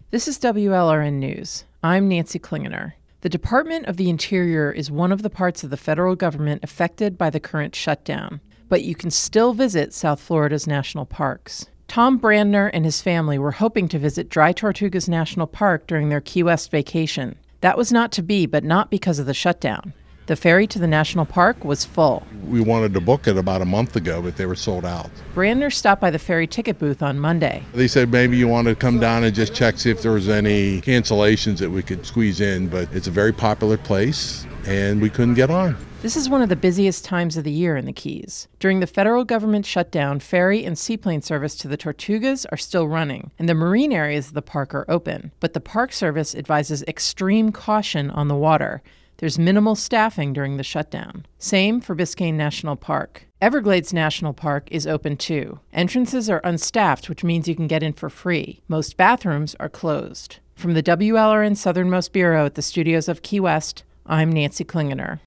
This is WLRN News. I'm Nancy Klingener. The Department of the Interior is one of the parts of the federal government affected by the current shutdown, but you can still visit South Florida's national parks. Tom Brandner and his family were hoping to visit Dry Tortugas National Park during their Key West vacation. That was not to be, but not because of the shutdown. The ferry to the national park was full. We wanted to book it about a month ago, but they were sold out. Brandner stopped by the ferry ticket booth on Monday. They said maybe you want to come down and just check, see if there was any cancellations that we could squeeze in, but it's a very popular place, and we couldn't get on. This is one of the busiest times of the year in the Keys. During the federal government shutdown, ferry and seaplane service to the Tortugas are still running, and the marine areas of the park are open. But the Park Service advises extreme caution on the water. There's minimal staffing during the shutdown. Same for Biscayne National Park. Everglades National Park is open too. Entrances are unstaffed, which means you can get in for free. Most bathrooms are closed. From the WLRN Southernmost Bureau at the studios of Key West, I'm Nancy Klingener.